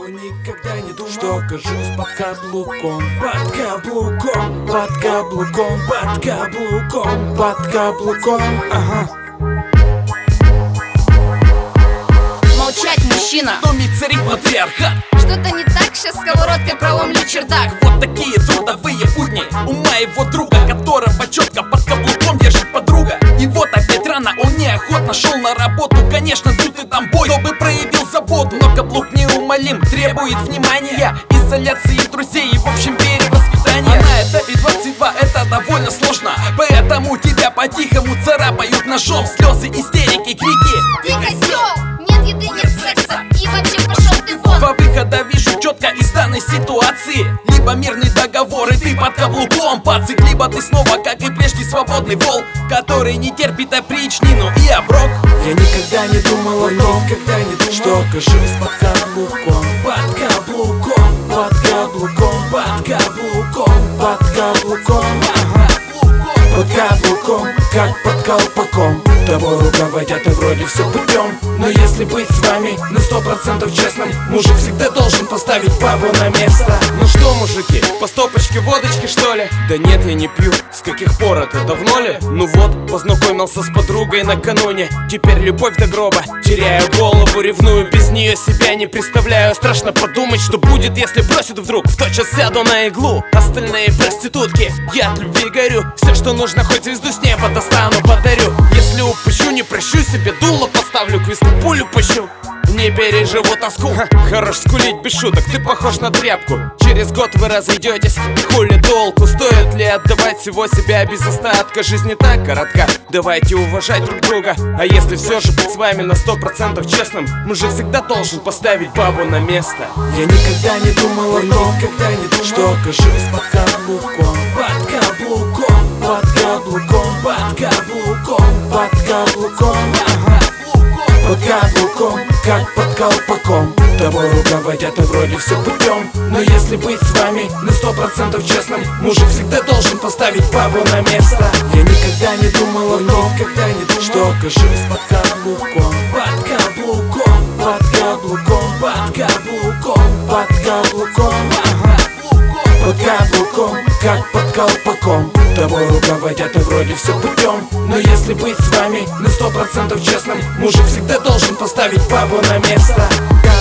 Он никогда не думал, что окажусь под каблуком. Под каблуком, под каблуком, под каблуком, под каблуком, ага. Молчать, мужчина, доме царит матриархат. что-то не так, сейчас сковородкой проломлю чердак. Вот такие трудовые будни у моего друга, которого четко под каблуком держит подруга. И вот опять рано, он неохотно шел на работу. Конечно, тут и там бой, чтобы проявил заботу. Но каблук неумолим, требует внимания, изоляции друзей и в общем перевоспитания. А на этапе 22 это довольно сложно, поэтому тебя по-тихому царапают ножом. Слезы, истерики, крики: Ты козёл, нет еды, нет секса, и вообще пошел ты вон. Два выхода вижу четко из данной ситуации: либо мирный договор и ты под каблуком, пацик, либо ты снова, как и прежде, свободный волк, который не терпит опричнину и оброк. Я никогда не думал о том, что окажусь под каблуком. Под каблуком, под каблуком, под каблуком, под каблуком, ага. Под каблуком, как под колпаком. Тобой руководят и вроде все путем. Но если быть с вами на 100% честным, мужик всегда должен поставить бабу на место. Ну что, мужики, по стопочке водочки, что ли? Да нет, я не пью. С каких пор это, давно ли? Ну вот, познакомился с подругой накануне. Теперь любовь до гроба, теряю голову, ревную, без нее себя не представляю. Страшно подумать, что будет, если бросит вдруг. В тот час сяду на иглу, остальные проститутки. Я от любви горю, все, что нужно, хоть звезду с неба достану, подарю. Если упущу, не прощу себе, дуло поставлю, к виску пулю пущу. Не переживу тоску. Хорош скулить без шуток, ты похож на тряпку. Через год вы разойдетесь, и хули толку? Стоит ли отдавать всего себя без остатка? Жизнь не так коротка, давайте уважать друг друга. А если все же быть с вами на 100% честным, мужик всегда должен поставить бабу на место. Я никогда не думал о том, что окажусь под каблуком. Под каблуком, под каблуком, под каблуком, под каблуком, ага. Под каблуком, как под колпаком. Тобой руководят и вроде все путем. Но если быть с вами на 100% честным, мужик всегда должен поставить бабу на место. Я никогда не думал о том, что окажусь под каблуком. Под каблуком, под каблуком, под каблуком, под каблуком, ага. Под каблуком, как под колпаком. Тобой руководят и вроде все путем. Но если быть с вами на 100% честным, мужик всегда должен поставить бабу на место.